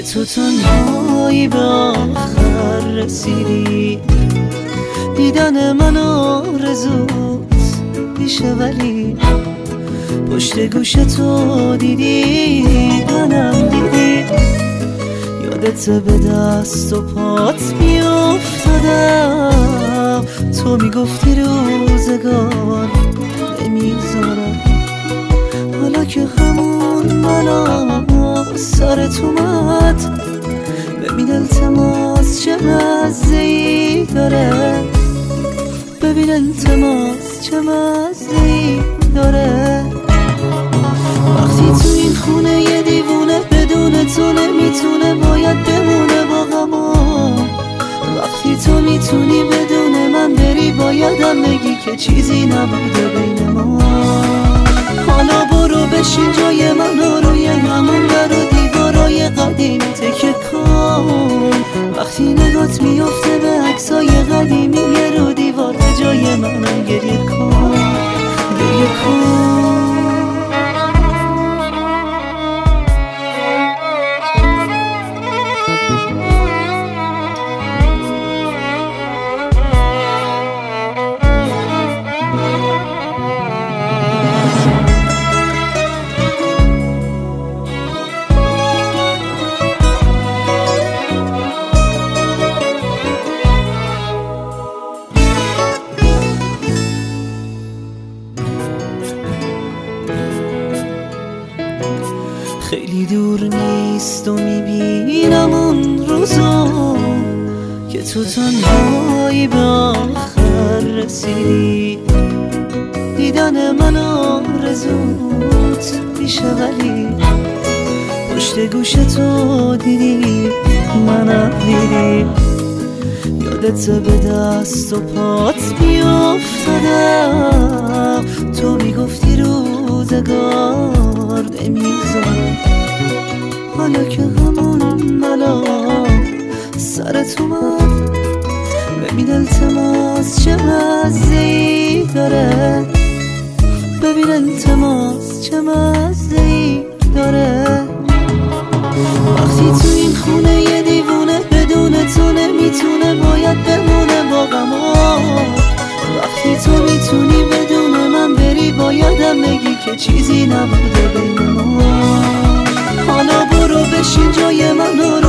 تو تنهایی به آخر رسیدی. دیدن من آرزوت میشه ولی پشت گوش تو دیدی منم دیدی. یادت به دست و پات میافتادم، تو میگفتی روزگار نمیذارم. حالا که همون بلا سرت اومد، ببین التماس چه مزه‌ای داره، ببین التماس چه مزه‌ای داره. وقتی تو این خونه یه دیوونه بدون تو نمیتونه، باید بمونه با غما. وقتی تو میتونی بدون من بری، بایدم بگی که چیزی نبوده بین ما. حالا برو بشین جای من و روی همون در و دیوارای قدیمی تکه کن. وقتی نگات میفته به عکسای قدیمی رو دیوار، به جای منم گریه کن، گریه کن. خیلی دور نیست و میبینم اون روزو که تو تنهایی به آخر رسیدی. دیدن من آرزوت میشه ولی پشت گوش تو دیدی منم دیدی. یادت به دست و پات میافتادم، تو میگفتی روزگار نمیذارم. حالا که همون بلا سرت اومد، ببین التماس چه مزه‌ای داره، ببین التماس چه مزه‌ای داره. وقتی تو این خونه یه دیوونه بدون تو نمیتونه، باید بمونه با غما. وقتی تو میتونی بدون من بری، بایدم بگی که چیزی نبوده بین ما. حالا برو بشین جای من